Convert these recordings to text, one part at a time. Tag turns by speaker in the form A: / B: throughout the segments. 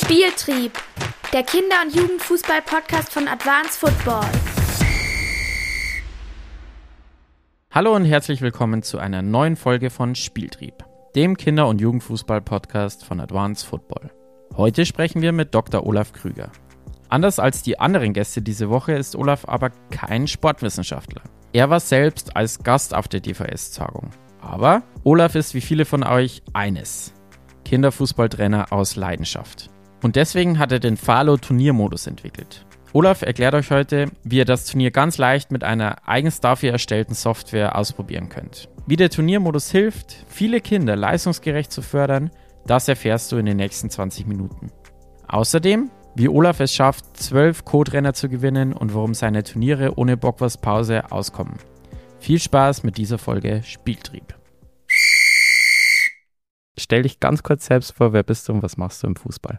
A: Spieltrieb, der Kinder- und Jugendfußball-Podcast von Advanced Football.
B: Hallo und herzlich willkommen zu einer neuen Folge von Spieltrieb, dem Kinder- und Jugendfußball-Podcast von Advanced Football. Heute sprechen wir mit Dr. Olaf Krüger. Anders als die anderen Gäste diese Woche ist Olaf aber kein Sportwissenschaftler. Er war selbst als Gast auf der DVS-Tagung. Aber Olaf ist wie viele von euch eines: Kinderfußballtrainer aus Leidenschaft. Und deswegen hat er den Falo-Turniermodus entwickelt. Olaf erklärt euch heute, wie ihr das Turnier ganz leicht mit einer eigens dafür erstellten Software ausprobieren könnt. Wie der Turniermodus hilft, viele Kinder leistungsgerecht zu fördern, das erfährst du in den nächsten 20 Minuten. Außerdem, wie Olaf es schafft, 12 Co-Trainer zu gewinnen und warum seine Turniere ohne Bockwurstpause auskommen. Viel Spaß mit dieser Folge Spieltrieb. Stell dich ganz kurz selbst vor, wer bist du und was machst du im Fußball?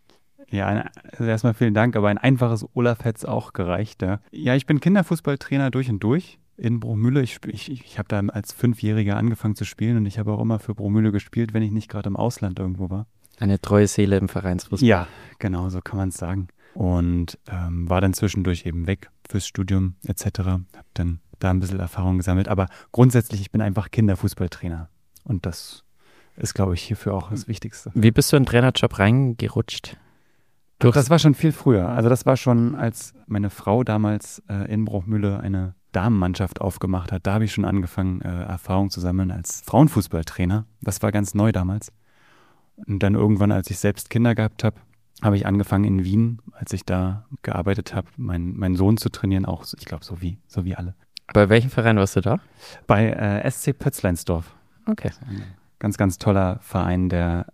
C: Ja, also erstmal vielen Dank, aber ein einfaches Olaf hätte es auch gereicht. Ja, ich bin Kinderfußballtrainer durch und durch in Bruchmühle. Ich habe da als 5-Jähriger angefangen zu spielen und ich habe auch immer für Bruchmühle gespielt, wenn ich nicht gerade im Ausland irgendwo war.
B: Eine treue Seele im Vereinsfußball.
C: Ja, genau, so kann man es sagen. Und war dann zwischendurch eben weg fürs Studium etc. Habe dann da ein bisschen Erfahrung gesammelt. Aber grundsätzlich, ich bin einfach Kinderfußballtrainer. Und das ist, glaube ich, hierfür auch das Wichtigste.
B: Wie bist du in den Trainerjob reingerutscht?
C: Das war schon viel früher. Also das war schon, als meine Frau damals in Bruchmühle eine Damenmannschaft aufgemacht hat. Da habe ich schon angefangen, Erfahrung zu sammeln als Frauenfußballtrainer. Das war ganz neu damals. Und dann irgendwann, als ich selbst Kinder gehabt habe, habe ich angefangen in Wien, als ich da gearbeitet habe, meinen Sohn zu trainieren, auch, ich glaube, so wie alle.
B: Bei welchem Verein warst du da?
C: Bei SC Pötzleinsdorf.
B: Okay.
C: Ganz, ganz toller Verein,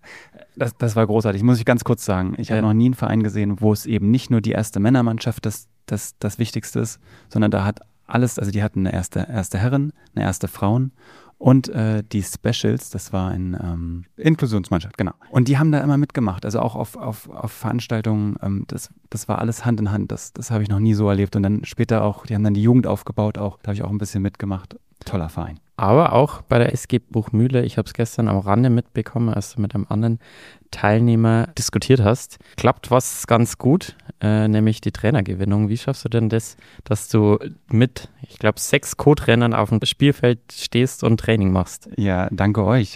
C: das war großartig, muss ich ganz kurz sagen. Ich habe noch nie einen Verein gesehen, wo es eben nicht nur die erste Männermannschaft das Wichtigste ist, sondern da hat alles, also die hatten eine erste Herren, eine erste Frauen und die Specials, das war eine Inklusionsmannschaft, genau. Und die haben da immer mitgemacht, also auch auf Veranstaltungen, das war alles Hand in Hand, das habe ich noch nie so erlebt. Und dann später auch, die haben dann die Jugend aufgebaut, da habe ich auch ein bisschen mitgemacht. Toller Verein.
B: Aber auch bei der SG Bruchmühle, ich habe es gestern am Rande mitbekommen, als du mit einem anderen Teilnehmer diskutiert hast, klappt was ganz gut, nämlich die Trainergewinnung. Wie schaffst du denn das, dass du mit, ich glaube, 6 Co-Trainern auf dem Spielfeld stehst und Training machst?
C: Ja, danke euch.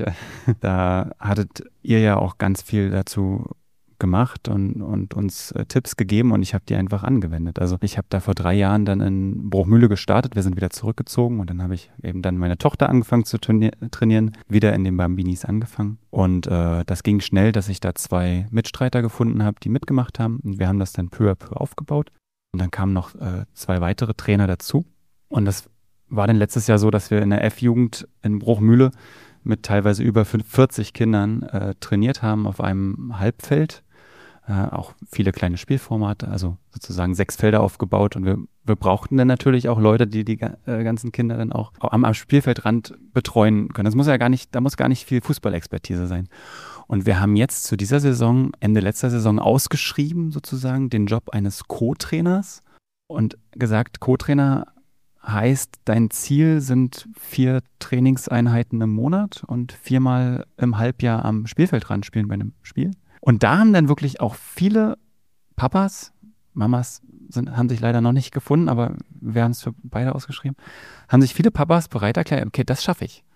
C: Da hattet ihr ja auch ganz viel dazu gemacht und uns Tipps gegeben und ich habe die einfach angewendet. Also ich habe da vor 3 Jahren dann in Bruchmühle gestartet, wir sind wieder zurückgezogen und dann habe ich eben dann meine Tochter angefangen zu trainieren, wieder in den Bambinis angefangen und das ging schnell, dass ich da 2 Mitstreiter gefunden habe, die mitgemacht haben und wir haben das dann peu à peu aufgebaut und dann kamen noch 2 weitere Trainer dazu und das war dann letztes Jahr so, dass wir in der F-Jugend in Bruchmühle mit teilweise über 40 Kindern trainiert haben auf einem Halbfeld. Auch viele kleine Spielformate, also sozusagen 6 Felder aufgebaut und wir brauchten dann natürlich auch Leute, die ganzen Kinder dann auch am Spielfeldrand betreuen können. Da muss gar nicht viel Fußballexpertise sein. Und wir haben jetzt zu dieser Saison, Ende letzter Saison ausgeschrieben sozusagen den Job eines Co-Trainers und gesagt, Co-Trainer heißt, dein Ziel sind 4 Trainingseinheiten im Monat und 4-mal im Halbjahr am Spielfeldrand spielen bei einem Spiel. Und da haben dann wirklich auch viele Papas, Mamas haben sich leider noch nicht gefunden, aber wir haben es für beide ausgeschrieben, haben sich viele Papas bereit erklärt, okay, das schaffe ich.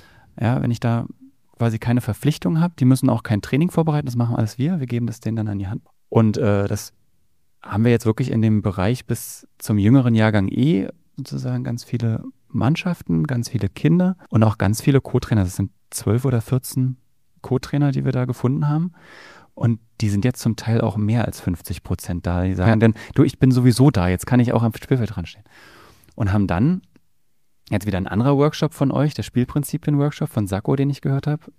C: Ja, wenn ich da quasi keine Verpflichtung habe, die müssen auch kein Training vorbereiten, das machen alles wir geben das denen dann an die Hand. Und das haben wir jetzt wirklich in dem Bereich bis zum jüngeren Jahrgang sozusagen ganz viele Mannschaften, ganz viele Kinder und auch ganz viele Co-Trainer. Das sind 12 oder 14 Co-Trainer, die wir da gefunden haben. Und die sind jetzt zum Teil auch mehr als 50% da. Die sagen dann, du, ich bin sowieso da, jetzt kann ich auch am Spielfeld dran stehen. Und haben dann jetzt wieder ein anderer Workshop von euch, der Spielprinzipien-Workshop von Sacco, den ich gehört habe.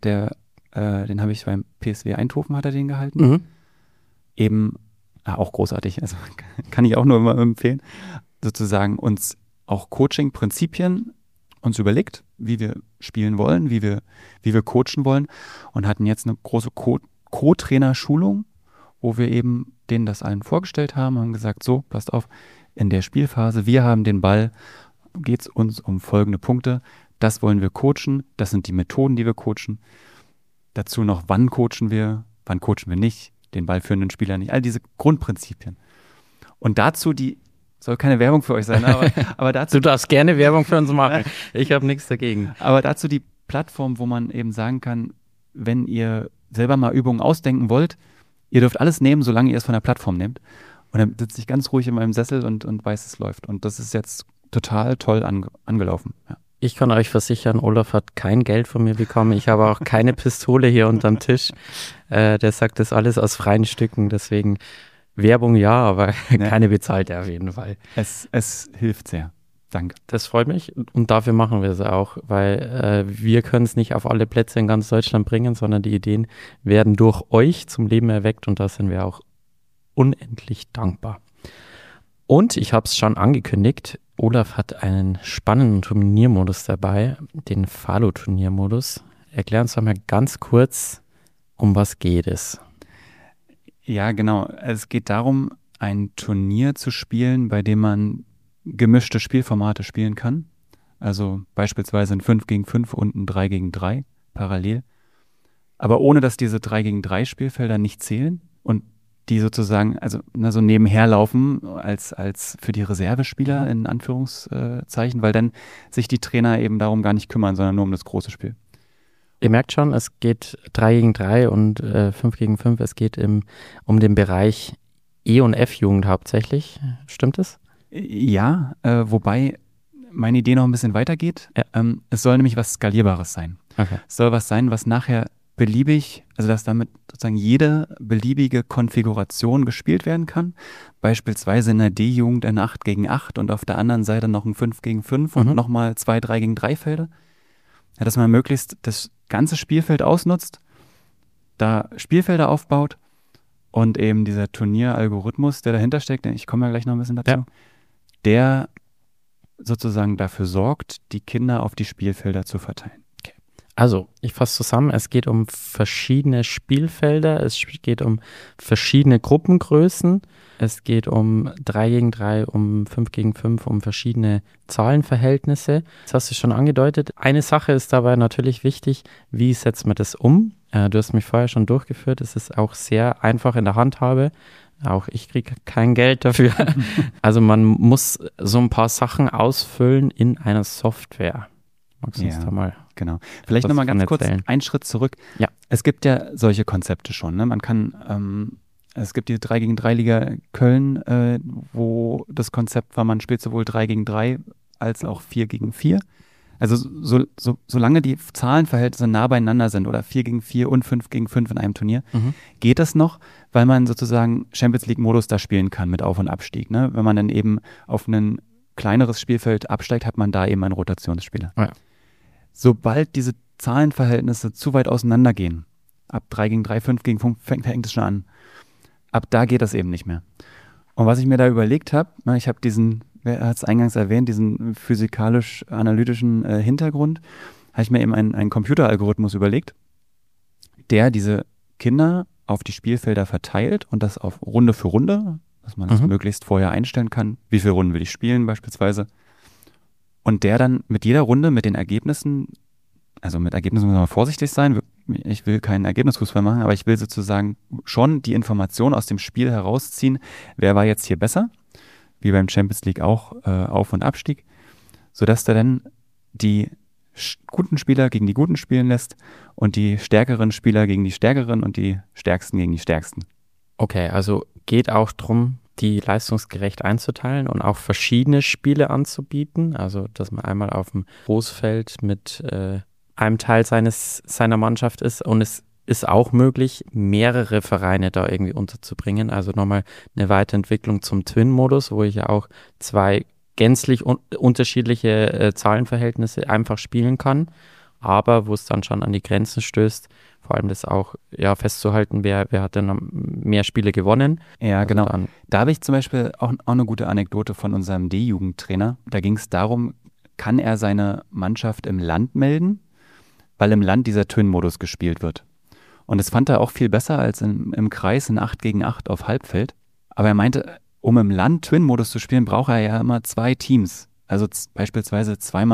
C: Den habe ich beim PSW Eindhoven, hat er den gehalten.
B: Mhm.
C: Eben, auch großartig, also kann ich auch nur immer empfehlen, sozusagen uns auch Coaching-Prinzipien uns überlegt, wie wir spielen wollen, wie wir coachen wollen und hatten jetzt eine große Co-Trainer-Schulung, wo wir eben denen das allen vorgestellt haben und gesagt, so, passt auf, in der Spielphase, wir haben den Ball, geht es uns um folgende Punkte, das wollen wir coachen, das sind die Methoden, die wir coachen. Dazu noch, wann coachen wir nicht, den ballführenden Spieler nicht. All diese Grundprinzipien. Und dazu soll keine Werbung für euch sein, aber dazu...
B: Du darfst gerne Werbung für uns machen. Ich habe nichts dagegen.
C: Aber dazu die Plattform, wo man eben sagen kann, wenn ihr selber mal Übungen ausdenken wollt, ihr dürft alles nehmen, solange ihr es von der Plattform nehmt. Und dann sitze ich ganz ruhig in meinem Sessel und weiß, es läuft. Und das ist jetzt total toll angelaufen. Ja.
B: Ich kann euch versichern, Olaf hat kein Geld von mir bekommen. Ich habe auch keine Pistole hier unterm Tisch. Der sagt das alles aus freien Stücken. Deswegen Werbung ja, aber keine bezahlte auf jeden Fall.
C: Es hilft sehr. Danke.
B: Das freut mich und dafür machen wir es auch, weil wir können es nicht auf alle Plätze in ganz Deutschland bringen, sondern die Ideen werden durch euch zum Leben erweckt und da sind wir auch unendlich dankbar. Und ich habe es schon angekündigt, Olaf hat einen spannenden Turniermodus dabei, den Falo-Turniermodus. Erklär uns doch mal ganz kurz, um was geht es?
C: Ja, genau. Es geht darum, ein Turnier zu spielen, bei dem man gemischte Spielformate spielen kann. Also beispielsweise ein 5 gegen 5 und ein 3 gegen 3 parallel. Aber ohne, dass diese 3 gegen 3 Spielfelder nicht zählen und die sozusagen so nebenher laufen als für die Reservespieler in Anführungszeichen, weil dann sich die Trainer eben darum gar nicht kümmern, sondern nur um das große Spiel.
B: Ihr merkt schon, es geht 3 gegen 3 und 5 gegen 5. Es geht um den Bereich E- und F-Jugend hauptsächlich. Stimmt es?
C: Ja, wobei meine Idee noch ein bisschen weitergeht.
B: Ja.
C: Es soll nämlich was Skalierbares sein.
B: Okay.
C: Es soll was sein, was nachher beliebig, also dass damit sozusagen jede beliebige Konfiguration gespielt werden kann. Beispielsweise in der D-Jugend ein 8 gegen 8 und auf der anderen Seite noch ein 5 gegen 5 und nochmal 2 3 gegen 3 Felder. Ja, dass man möglichst das ganze Spielfeld ausnutzt, da Spielfelder aufbaut und eben dieser Turnieralgorithmus, der dahinter steckt, ich komme ja gleich noch ein bisschen dazu, der sozusagen dafür sorgt, die Kinder auf die Spielfelder zu verteilen.
B: Also, ich fasse zusammen, es geht um verschiedene Spielfelder, es geht um verschiedene Gruppengrößen, es geht um 3 gegen 3, um 5 gegen 5, um verschiedene Zahlenverhältnisse. Das hast du schon angedeutet. Eine Sache ist dabei natürlich wichtig, wie setzt man das um? Du hast mich vorher schon durchgeführt, es ist auch sehr einfach in der Handhabe. Auch ich kriege kein Geld dafür. Also man muss so ein paar Sachen ausfüllen in einer Software. Magst du uns da mal...
C: Genau. Vielleicht nochmal ganz kurz einen Schritt zurück.
B: Ja.
C: Es gibt ja solche Konzepte schon. Ne? Man kann, es gibt die 3 gegen 3 Liga Köln, wo das Konzept war, man spielt sowohl 3 gegen 3 als auch 4 gegen 4. Also solange die Zahlenverhältnisse nah beieinander sind oder 4 gegen 4 und 5 gegen 5 in einem Turnier, geht das noch, weil man sozusagen Champions League-Modus da spielen kann mit Auf- und Abstieg. Ne? Wenn man dann eben auf ein kleineres Spielfeld absteigt, hat man da eben einen Rotationsspieler.
B: Ja.
C: Sobald diese Zahlenverhältnisse zu weit auseinandergehen, ab 3 gegen 3, 5 gegen 5 fängt es schon an. Ab da geht das eben nicht mehr. Und was ich mir da überlegt habe, ich habe diesen, wer hat es eingangs erwähnt, diesen physikalisch-analytischen Hintergrund, habe ich mir eben einen Computeralgorithmus überlegt, der diese Kinder auf die Spielfelder verteilt und das auf Runde für Runde, dass man das möglichst vorher einstellen kann, wie viele Runden will ich spielen beispielsweise. Und der dann mit jeder Runde, mit den Ergebnissen, also mit Ergebnissen muss man vorsichtig sein, ich will keinen Ergebnisfußball machen, aber ich will sozusagen schon die Information aus dem Spiel herausziehen, wer war jetzt hier besser, wie beim Champions League auch Auf- und Abstieg, sodass der dann die guten Spieler gegen die Guten spielen lässt und die stärkeren Spieler gegen die Stärkeren und die Stärksten gegen die Stärksten.
B: Okay, also geht auch darum, die leistungsgerecht einzuteilen und auch verschiedene Spiele anzubieten. Also, dass man einmal auf dem Großfeld mit einem Teil seiner Mannschaft ist. Und es ist auch möglich, mehrere Vereine da irgendwie unterzubringen. Also nochmal eine Weiterentwicklung zum Twin-Modus, wo ich ja auch 2 gänzlich unterschiedliche Zahlenverhältnisse einfach spielen kann. Aber wo es dann schon an die Grenzen stößt, vor allem das auch festzuhalten, wer hat denn mehr Spiele gewonnen.
C: Ja,
B: also
C: genau. Da habe ich zum Beispiel auch eine gute Anekdote von unserem D-Jugendtrainer. Da ging es darum, kann er seine Mannschaft im Land melden, weil im Land dieser Twin-Modus gespielt wird. Und das fand er auch viel besser als im Kreis in 8 gegen 8 auf Halbfeld. Aber er meinte, um im Land Twin-Modus zu spielen, braucht er ja immer 2 Teams. Also beispielsweise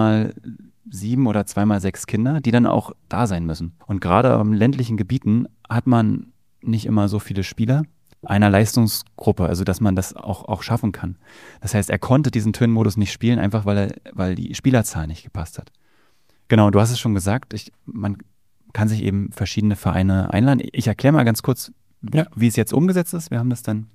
C: 2x7 oder 2x6 Kinder, die dann auch da sein müssen. Und gerade in ländlichen Gebieten hat man nicht immer so viele Spieler einer Leistungsgruppe, also dass man das auch schaffen kann. Das heißt, er konnte diesen Twin-Modus nicht spielen, einfach weil die Spielerzahl nicht gepasst hat. Genau, du hast es schon gesagt, man kann sich eben verschiedene Vereine einladen. Ich erkläre mal ganz kurz, wie es jetzt umgesetzt ist. Wir haben das dann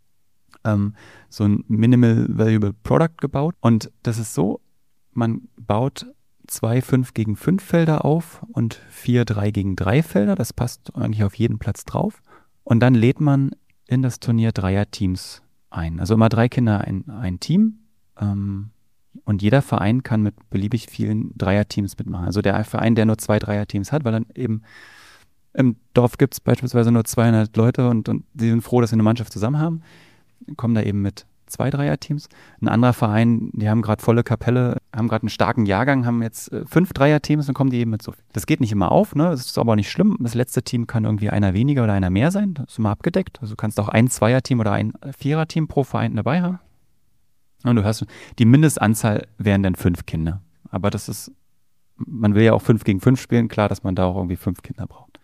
C: so ein Minimal Valuable Product gebaut. Und das ist so, man baut 2 5-gegen-5 Felder auf und 4 3-gegen-3 Felder. Das passt eigentlich auf jeden Platz drauf. Und dann lädt man in das Turnier Dreierteams ein. Also immer 3 Kinder ein Team. Und jeder Verein kann mit beliebig vielen Dreierteams mitmachen. Also der Verein, der nur 2 Dreierteams hat, weil dann eben im Dorf gibt es beispielsweise nur 200 Leute und die sind froh, dass sie eine Mannschaft zusammen haben, kommen da eben mit 2 Dreierteams. Ein anderer Verein, die haben gerade volle Kapelle, haben gerade einen starken Jahrgang, haben jetzt 5 Dreierteams, dann kommen die eben mit so viel. Das geht nicht immer auf, ne? Das ist aber auch nicht schlimm. Das letzte Team kann irgendwie einer weniger oder einer mehr sein. Das ist immer abgedeckt. Also du kannst auch ein Zweierteam oder ein Viererteam pro Verein dabei haben. Und du hast die Mindestanzahl wären dann 5 Kinder. Aber das ist, man will ja auch 5-gegen-5 spielen, klar, dass man da auch irgendwie 5 Kinder braucht.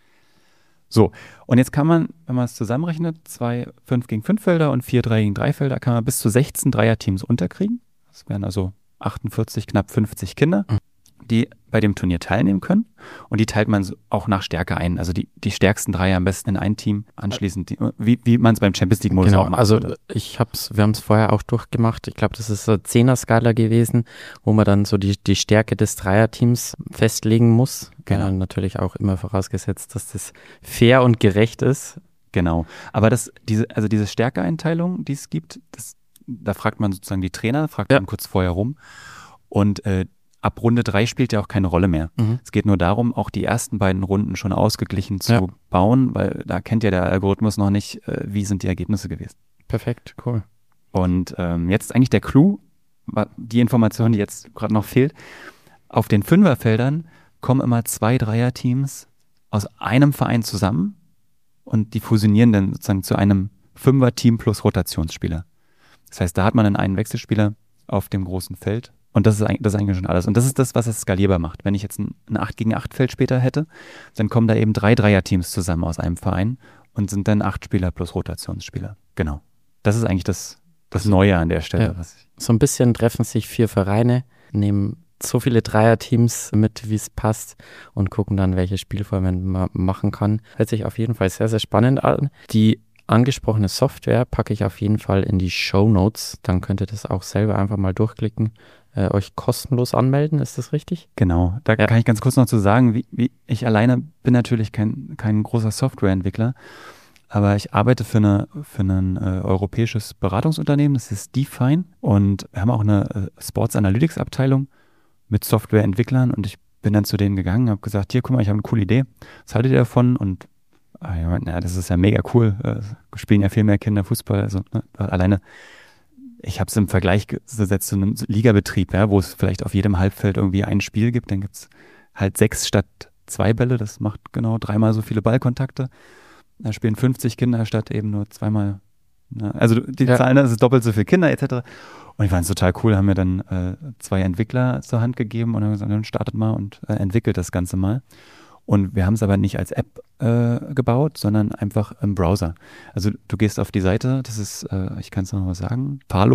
C: So, und jetzt kann man, wenn man es zusammenrechnet, 2 5-gegen-5 Felder und 4 3-gegen-3 Felder, kann man bis zu 16 Dreierteams unterkriegen. Das wären also 48, knapp 50 Kinder, die bei dem Turnier teilnehmen können. Und die teilt man auch nach Stärke ein. Also die stärksten Dreier am besten in ein Team anschließend, wie man es beim Champions League-Modus auch macht.
B: Also wir haben es vorher auch durchgemacht. Ich glaube, das ist so eine 10er-Skala gewesen, wo man dann so die Stärke des Dreierteams festlegen muss.
C: Genau.
B: Natürlich auch immer vorausgesetzt, dass das fair und gerecht ist.
C: Genau. Aber diese Stärkeeinteilung, die es gibt, da fragt man sozusagen die Trainer, fragt man kurz vorher rum. Und ab Runde 3 spielt ja auch keine Rolle mehr. Es geht nur darum, auch die ersten beiden Runden schon ausgeglichen zu bauen, weil da kennt ja der Algorithmus noch nicht, wie sind die Ergebnisse gewesen.
B: Perfekt, cool.
C: Und jetzt ist eigentlich der Clou, die Information, die jetzt gerade noch fehlt. Auf den Fünferfeldern kommen immer 2 Dreierteams aus einem Verein zusammen und die fusionieren dann sozusagen zu einem Fünfer-Team plus Rotationsspieler. Das heißt, da hat man dann einen Wechselspieler auf dem großen Feld. Und das ist eigentlich schon alles. Und das ist das, was es skalierbar macht. Wenn ich jetzt ein 8-gegen-8 Feld später hätte, dann kommen da eben 3 Dreierteams zusammen aus einem Verein und sind dann 8 Spieler plus Rotationsspieler. Genau. Das ist eigentlich das Neue an der Stelle.
B: Ja. So ein bisschen treffen sich 4 Vereine, nehmen so viele Dreierteams mit, wie es passt und gucken dann, welche Spielformen man machen kann. Hört sich auf jeden Fall sehr, sehr spannend an. Die angesprochene Software packe ich auf jeden Fall in die Shownotes. Dann könnt ihr das auch selber einfach mal durchklicken. Euch kostenlos anmelden, ist das richtig?
C: Genau, da kann ich ganz kurz noch zu sagen, wie ich alleine bin natürlich kein großer Softwareentwickler, aber ich arbeite für ein europäisches Beratungsunternehmen, das ist Define, und wir haben auch eine Sports Analytics Abteilung mit Softwareentwicklern und ich bin dann zu denen gegangen und habe gesagt, hier, guck mal, ich habe eine coole Idee, was haltet ihr davon? Und das ist ja mega cool, spielen ja viel mehr Kinder Fußball, also alleine. Ich habe es im Vergleich gesetzt zu einem Ligabetrieb, wo es vielleicht auf jedem Halbfeld irgendwie ein Spiel gibt. Dann gibt es halt 6 statt 2 Bälle. Das macht genau 3-mal so viele Ballkontakte. Da spielen 50 Kinder statt eben nur 2-mal. Also die Zahlen, das ist doppelt so viele Kinder etc. Und ich fand es total cool, haben mir dann 2 Entwickler zur Hand gegeben und haben gesagt, dann startet mal und entwickelt das Ganze mal. Und wir haben es aber nicht als App gebaut, sondern einfach im Browser. Also du gehst auf die Seite, das ist, ich kann es noch mal sagen,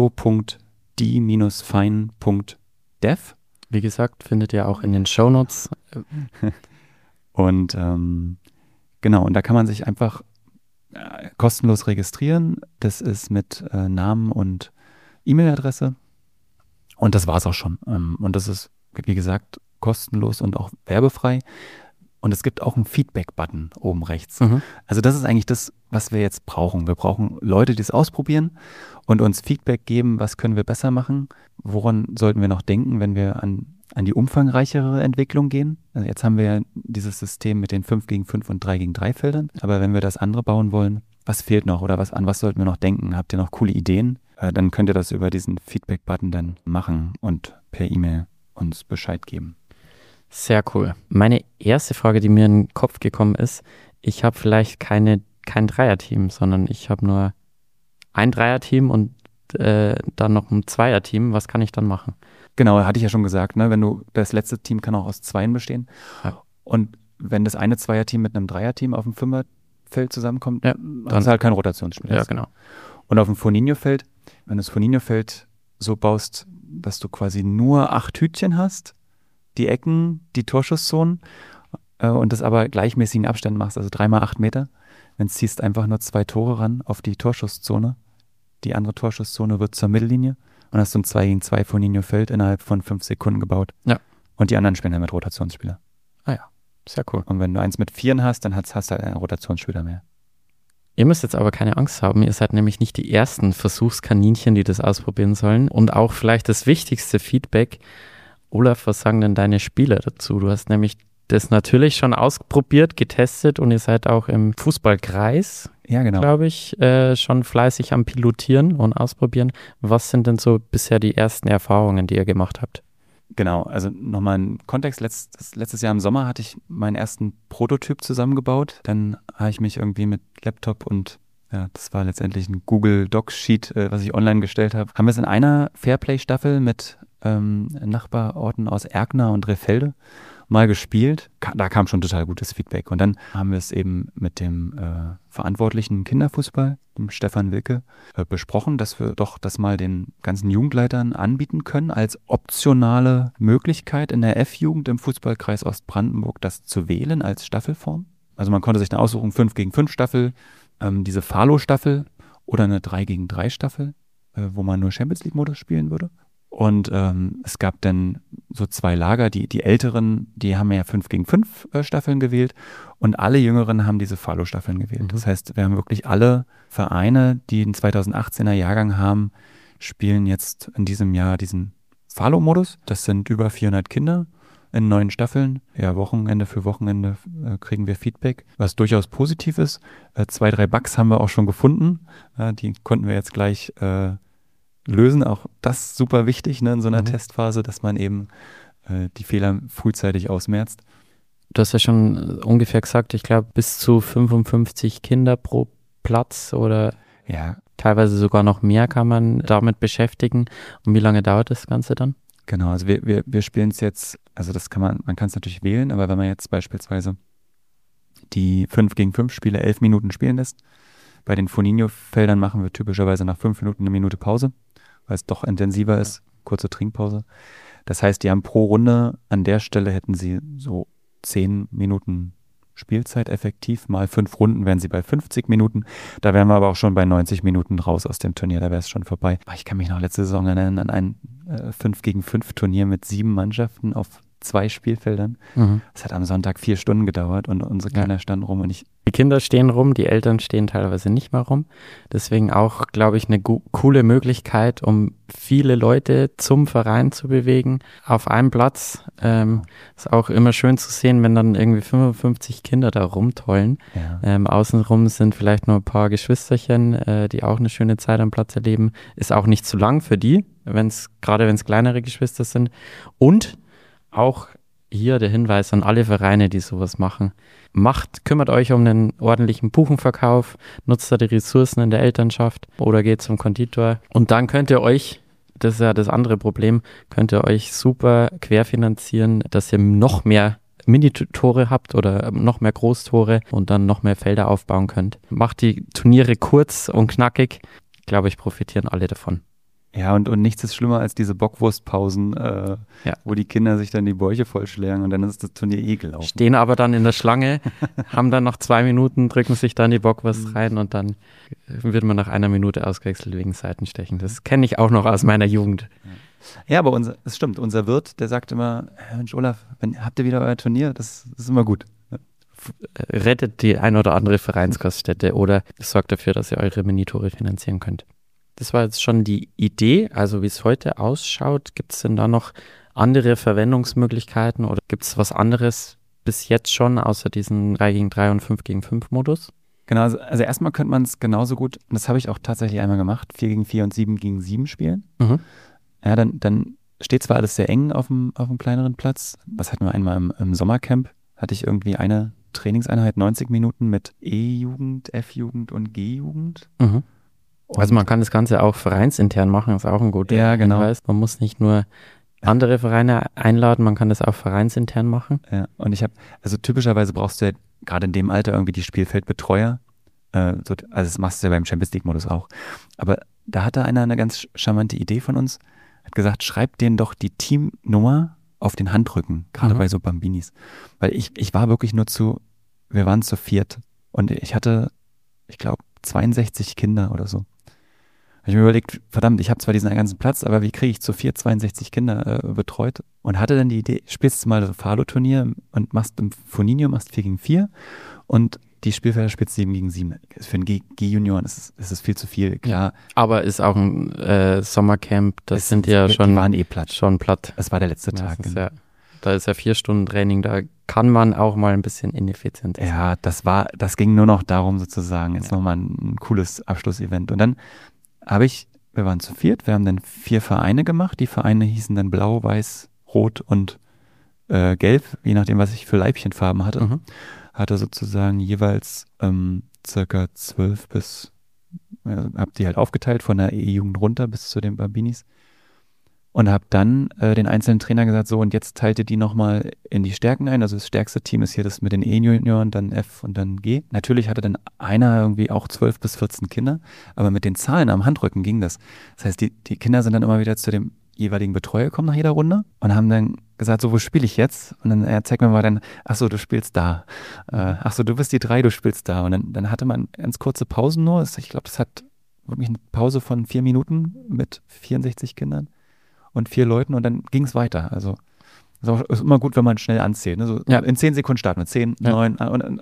C: palo.d-fine.dev.
B: Wie gesagt, findet ihr auch in den Shownotes.
C: Und genau, und da kann man sich einfach kostenlos registrieren. Das ist mit Namen und E-Mail-Adresse. Und das war es auch schon. Und das ist, wie gesagt, kostenlos und auch werbefrei. Und es gibt auch einen Feedback-Button oben rechts. Also das ist eigentlich das, was wir jetzt brauchen. Wir brauchen Leute, die es ausprobieren und uns Feedback geben, was können wir besser machen, woran sollten wir noch denken, wenn wir an die umfangreichere Entwicklung gehen. Also jetzt haben wir ja dieses System mit den 5-gegen-5 und 3-gegen-3 Feldern. Aber wenn wir das andere bauen wollen, was fehlt noch oder an was sollten wir noch denken? Habt ihr noch coole Ideen? Dann könnt ihr das über diesen Feedback-Button dann machen und per E-Mail uns Bescheid geben.
B: Sehr cool. Meine erste Frage, die mir in den Kopf gekommen ist, ich habe vielleicht kein Dreierteam, sondern ich habe nur ein Dreierteam und dann noch ein Zweierteam. Was kann ich dann machen?
C: Genau, hatte ich ja schon gesagt, ne? Das letzte Team kann auch aus 2 bestehen. Ja. Und wenn das eine Zweierteam mit einem Dreierteam auf dem Feld zusammenkommt,
B: Ja,
C: hast du halt kein Rotationsspiel.
B: Ja, genau.
C: Und auf dem Foninho-Feld, wenn du das Foninho-Feld so baust, dass du quasi nur 8 Hütchen hast, die Ecken, die Torschusszonen und das aber gleichmäßigen Abstand machst, also 3x8 Meter, dann ziehst einfach nur 2 Tore ran auf die Torschusszone. Die andere Torschusszone wird zur Mittellinie und hast du ein 2-gegen-2 Foninho-Feld innerhalb von 5 Sekunden gebaut.
B: Ja.
C: Und die anderen spielen dann mit Rotationsspieler.
B: Ah ja, sehr cool.
C: Und wenn du eins mit 4 hast, dann hast du halt einen Rotationsspieler mehr.
B: Ihr müsst jetzt aber keine Angst haben, ihr seid nämlich nicht die ersten Versuchskaninchen, die das ausprobieren sollen. Und auch vielleicht das wichtigste Feedback, Olaf, was sagen denn deine Spieler dazu? Du hast nämlich das natürlich schon ausprobiert, getestet und ihr seid auch im Fußballkreis,
C: Ja, genau.
B: glaube ich, schon fleißig am Pilotieren und Ausprobieren. Was sind denn so bisher die ersten Erfahrungen, die ihr gemacht habt?
C: Genau, also nochmal ein Kontext. Letztes Jahr im Sommer hatte ich meinen ersten Prototyp zusammengebaut. Dann habe ich mich irgendwie mit Laptop und ja, das war letztendlich ein Google Docs-Sheet, was ich online gestellt habe. Haben wir es in einer Fairplay-Staffel mit Nachbarorten aus Erkner und Rehfelde mal gespielt. Da kam schon total gutes Feedback. Und dann haben wir es eben mit dem verantwortlichen Kinderfußball, dem Stefan Wilke, besprochen, dass wir doch das mal den ganzen Jugendleitern anbieten können, als optionale Möglichkeit in der F-Jugend im Fußballkreis Ostbrandenburg das zu wählen als Staffelform. Also man konnte sich eine aussuchen, 5-gegen-5 Staffel, diese Falo-Staffel oder eine 3-gegen-3 Staffel, wo man nur Champions League-Modus spielen würde. Und es gab dann so 2 Lager, die Älteren, die haben ja 5-gegen-5 Staffeln gewählt und alle Jüngeren haben diese Falo-Staffeln gewählt. Das heißt, wir haben wirklich alle Vereine, die einen 2018er Jahrgang haben, spielen jetzt in diesem Jahr diesen Falo-Modus. Das sind über 400 Kinder in 9 Staffeln. Ja, Wochenende für Wochenende kriegen wir Feedback, was durchaus positiv ist. 2, 3 Bugs haben wir auch schon gefunden. Die konnten wir jetzt gleich lösen. Auch das super wichtig, ne, in so einer Testphase, dass man eben die Fehler frühzeitig ausmerzt.
B: Du hast ja schon ungefähr gesagt, ich glaube bis zu 55 Kinder pro Platz oder
C: Ja,
B: teilweise sogar noch mehr kann man damit beschäftigen. Und wie lange dauert das Ganze dann?
C: genau. Also wir spielen es jetzt, also das man kann es natürlich wählen, aber wenn man jetzt beispielsweise die 5-gegen-5 Spiele 11 Minuten spielen lässt, bei den Foninho-Feldern machen wir typischerweise nach 5 Minuten eine Minute Pause, weil es doch intensiver ist, kurze Trinkpause. Das heißt, die haben pro Runde, an der Stelle hätten sie so 10 Minuten Spielzeit effektiv, mal 5 Runden wären sie bei 50 Minuten. Da wären wir aber auch schon bei 90 Minuten raus aus dem Turnier, da wäre es schon vorbei. Ich kann mich noch letzte Saison erinnern an ein 5-gegen-5 Turnier mit 7 Mannschaften auf 2 Spielfeldern. Es hat am Sonntag 4 Stunden gedauert und unsere Kinder standen rum und
B: Die Kinder stehen rum, die Eltern stehen teilweise nicht mehr rum. Deswegen auch, glaube ich, eine coole Möglichkeit, um viele Leute zum Verein zu bewegen. Auf einem Platz ist auch immer schön zu sehen, wenn dann irgendwie 55 Kinder da rumtollen.
C: Ja.
B: Außenrum sind vielleicht nur ein paar Geschwisterchen, die auch eine schöne Zeit am Platz erleben. Ist auch nicht zu lang für die, gerade wenn es kleinere Geschwister sind. Und auch hier der Hinweis an alle Vereine, die sowas machen. Kümmert euch um einen ordentlichen Buchenverkauf, nutzt da die Ressourcen in der Elternschaft oder geht zum Konditor. Und dann könnt ihr euch, das ist ja das andere Problem, könnt ihr euch super querfinanzieren, dass ihr noch mehr Minitore habt oder noch mehr Großtore und dann noch mehr Felder aufbauen könnt. Macht die Turniere kurz und knackig. Ich glaube, profitieren alle davon.
C: Ja, und nichts ist schlimmer als diese Bockwurstpausen, wo die Kinder sich dann die Bäuche vollschlägen und dann ist das Turnier gelaufen.
B: Stehen aber dann in der Schlange, haben dann noch 2 Minuten, drücken sich dann die Bockwurst rein und dann wird man nach 1 Minute ausgewechselt wegen Seitenstechen. Das kenne ich auch noch aus meiner Jugend.
C: Ja, aber es stimmt, unser Wirt, der sagt immer, Mensch Olaf, habt ihr wieder euer Turnier? Das ist immer gut.
B: Rettet die ein oder andere Vereinsgaststätte oder sorgt dafür, dass ihr eure Minitore finanzieren könnt. Das war jetzt schon die Idee, also wie es heute ausschaut. Gibt es denn da noch andere Verwendungsmöglichkeiten oder gibt es was anderes bis jetzt schon, außer diesen 3-gegen-3 und 5-gegen-5 Modus?
C: Genau, also erstmal könnte man es genauso gut, und das habe ich auch tatsächlich einmal gemacht, 4-gegen-4 und 7-gegen-7 spielen. Ja, dann steht zwar alles sehr eng auf dem kleineren Platz. Was hatten wir einmal im Sommercamp? Hatte ich irgendwie eine Trainingseinheit, 90 Minuten mit E-Jugend, F-Jugend und G-Jugend.
B: Also man kann das Ganze auch vereinsintern machen, ist auch ein guter Hinweis. Man muss nicht nur andere Vereine einladen, man kann das auch vereinsintern machen.
C: Ja, und also typischerweise brauchst du ja gerade in dem Alter irgendwie die Spielfeldbetreuer. Also das machst du ja beim Champions League-Modus auch. Aber da hatte einer eine ganz charmante Idee von uns, hat gesagt, schreib denen doch die Teamnummer auf den Handrücken, gerade bei so Bambinis. Weil ich war wirklich wir waren zu viert und ich hatte, ich glaube, 62 Kinder oder so. Habe ich mir überlegt, verdammt, ich habe zwar diesen ganzen Platz, aber wie kriege ich zu 62 Kinder betreut? Und hatte dann die Idee, spielst du mal so ein Falo-Turnier und machst im Foninho 4 gegen 4 und die Spielfelder spielst 7 gegen 7. Für einen G-Junioren ist es viel zu viel, klar.
B: Aber ist auch ein Sommercamp, das sind ja schon,
C: die waren platt.
B: Schon platt.
C: Das war der letzte Tag.
B: Genau. Ja. Da ist ja 4 Stunden Training, da kann man auch mal ein bisschen ineffizient sein.
C: Ja, das ging nur noch darum sozusagen, jetzt nochmal ein cooles Abschlussevent. Und dann wir waren zu viert, wir haben dann 4 Vereine gemacht. Die Vereine hießen dann Blau, Weiß, Rot und Gelb, je nachdem, was ich für Leibchenfarben hatte. Hatte sozusagen jeweils circa 12 bis, hab die halt aufgeteilt von der E-Jugend runter bis zu den Bambinis. Und habe dann den einzelnen Trainer gesagt, so und jetzt teilt ihr die nochmal in die Stärken ein. Also das stärkste Team ist hier das mit den E-Junioren, dann F und dann G. Natürlich hatte dann einer irgendwie auch 12 bis 14 Kinder, aber mit den Zahlen am Handrücken ging das. Das heißt, die Kinder sind dann immer wieder zu dem jeweiligen Betreuer gekommen nach jeder Runde und haben dann gesagt, so, wo spiele ich jetzt? Und dann zeig mir mal dann, ach so, du spielst da. Ach so, du bist die 3, du spielst da. Und dann hatte man ganz kurze Pausen nur. Ich glaube, das hat wirklich eine Pause von 4 Minuten mit 64 Kindern. Und 4 Leuten und dann ging es weiter. Also ist immer gut, wenn man schnell anzählt. Ne? So in 10 Sekunden starten wir. 10, 9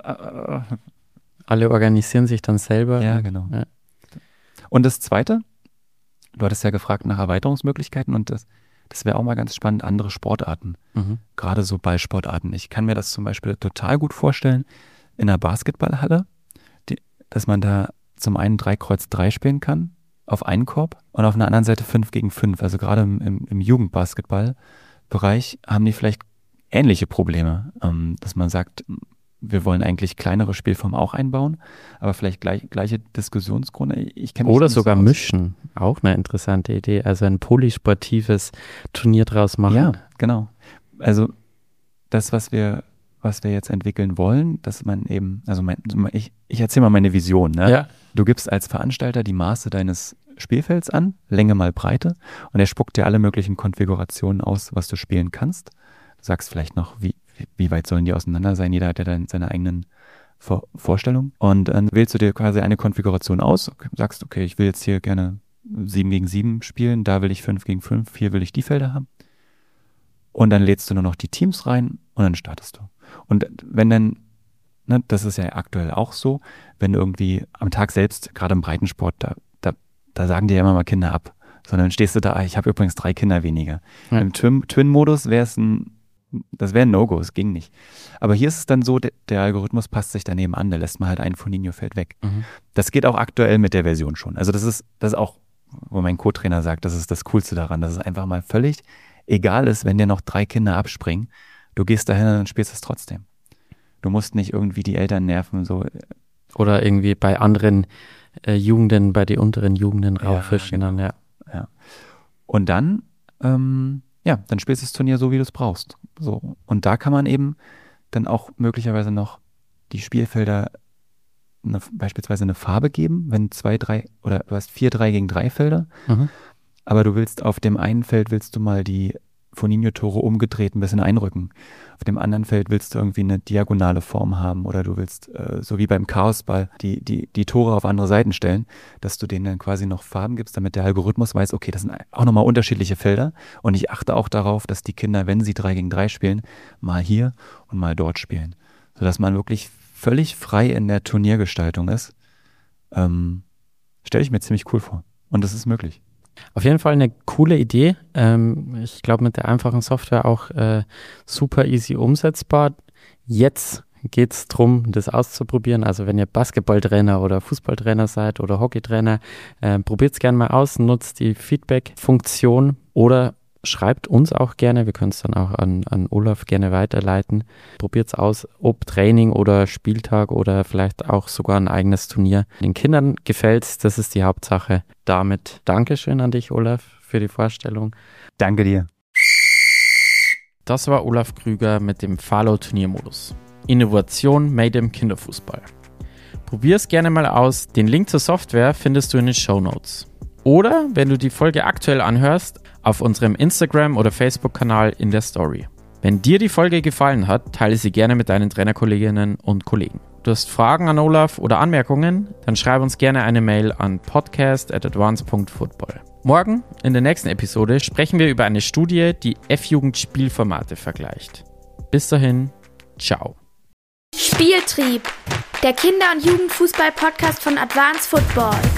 B: Alle organisieren sich dann selber.
C: Ja, genau. Ja. Und das Zweite, du hattest ja gefragt nach Erweiterungsmöglichkeiten und das wäre auch mal ganz spannend, andere Sportarten. Gerade so Ballsportarten. Ich kann mir das zum Beispiel total gut vorstellen in einer Basketballhalle, dass man da zum einen 3x3 spielen kann auf einen Korb und auf einer anderen Seite 5 gegen 5. Also gerade im Jugendbasketballbereich haben die vielleicht ähnliche Probleme, dass man sagt, wir wollen eigentlich kleinere Spielformen auch einbauen, aber vielleicht gleiche Diskussionsgründe.
B: Oder sogar mischen, auch eine interessante Idee. Also ein polysportives Turnier draus machen.
C: Ja, genau. Also das, was wir jetzt entwickeln wollen, dass man eben, also ich erzähle mal meine Vision. Ne? Ja. Du gibst als Veranstalter die Maße deines Spielfelds an, Länge mal Breite, und er spuckt dir alle möglichen Konfigurationen aus, was du spielen kannst. Du sagst vielleicht noch, wie weit sollen die auseinander sein? Jeder hat ja dann seine eigenen Vorstellungen. Und dann wählst du dir quasi eine Konfiguration aus, sagst, okay, ich will jetzt hier gerne 7 gegen 7 spielen, da will ich 5 gegen 5, hier will ich die Felder haben. Und dann lädst du nur noch die Teams rein und dann startest du. Und wenn dann, ne, das ist ja aktuell auch so, wenn irgendwie am Tag selbst, gerade im Breitensport, da sagen dir ja immer mal Kinder ab. Sondern stehst du da, ich habe übrigens 3 Kinder weniger. Ja. Im Twin-Modus wäre es das wäre ein No-Go, es ging nicht. Aber hier ist es dann so, der Algorithmus passt sich daneben an, der lässt mal halt ein Foninho-Feld weg. Das geht auch aktuell mit der Version schon. Also das ist auch, wo mein Co-Trainer sagt, das ist das Coolste daran, dass es einfach mal völlig egal ist, wenn dir noch 3 Kinder abspringen, du gehst dahin und spielst es trotzdem. Du musst nicht irgendwie die Eltern nerven. So.
B: Oder irgendwie bei anderen Jugenden, bei den unteren Jugenden rauffischen.
C: Ja, genau. Ja. Und dann, dann spielst du das Turnier so, wie du es brauchst. So. Und da kann man eben dann auch möglicherweise noch die Spielfelder beispielsweise eine Farbe geben, wenn 2, 3 oder du hast 4 3 gegen 3 Felder, aber du willst auf dem einen Feld willst du mal die Foninho-Tore umgedreht ein bisschen einrücken. Auf dem anderen Feld willst du irgendwie eine diagonale Form haben oder du willst, so wie beim Chaosball, die Tore auf andere Seiten stellen, dass du denen dann quasi noch Farben gibst, damit der Algorithmus weiß, okay, das sind auch nochmal unterschiedliche Felder und ich achte auch darauf, dass die Kinder, wenn sie 3 gegen 3 spielen, mal hier und mal dort spielen. Sodass man wirklich völlig frei in der Turniergestaltung ist. Stelle ich mir ziemlich cool vor. Und das ist möglich.
B: Auf jeden Fall eine coole Idee. Ich glaube, mit der einfachen Software auch super easy umsetzbar. Jetzt geht es darum, das auszuprobieren. Also wenn ihr Basketballtrainer oder Fußballtrainer seid oder Hockeytrainer, probiert es gerne mal aus, nutzt die Feedback-Funktion oder schreibt uns auch gerne. Wir können es dann auch an Olaf gerne weiterleiten. Probiert es aus, ob Training oder Spieltag oder vielleicht auch sogar ein eigenes Turnier. Den Kindern gefällt es, das ist die Hauptsache. Damit Dankeschön an dich, Olaf, für die Vorstellung.
C: Danke dir.
B: Das war Olaf Krüger mit dem Falo-Turniermodus. Innovation made im Kinderfußball. Probier's gerne mal aus. Den Link zur Software findest du in den Shownotes. Oder, wenn du die Folge aktuell anhörst, auf unserem Instagram- oder Facebook-Kanal in der Story. Wenn dir die Folge gefallen hat, teile sie gerne mit deinen Trainerkolleginnen und Kollegen. Du hast Fragen an Olaf oder Anmerkungen? Dann schreib uns gerne eine Mail an podcast@advance.football. Morgen, in der nächsten Episode, sprechen wir über eine Studie, die F-Jugend-Spielformate vergleicht. Bis dahin, ciao.
A: Spieltrieb, der Kinder- und Jugendfußball-Podcast von Advance Football.